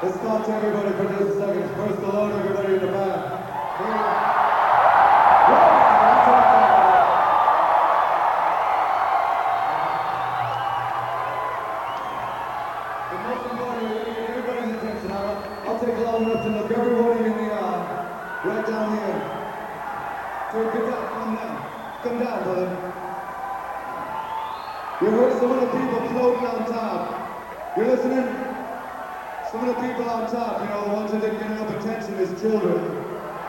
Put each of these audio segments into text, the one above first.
Let's talk to everybody for just a second. First, hello to everybody in the back. The most important is to get everybody's attention. I'll take long enough to look everybody in the eye. Right down here. So get down, come down. Come down, brother. You heard some of the people floating on top. You listening? Some of the people on top, you know, the ones that didn't get enough attention as children.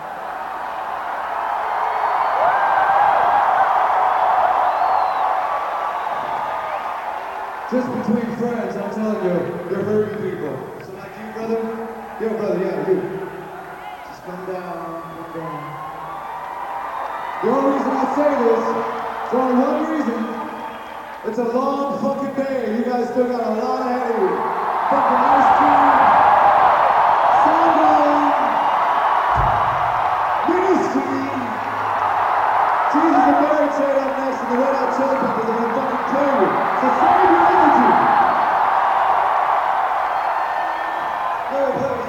Just between friends, I'm telling you, you're hurting people. So like you, brother? Yo, brother, yeah, you. Just come down, come down. The only reason I say this, for only one reason. It's a long fucking day. You guys still got a lot ahead of you. Fucking ice cream, Soundgarden, Ministry, Jesus and Mary Chain up next, and the Red Hot Chili Peppers are gonna fucking kill you. So save your energy.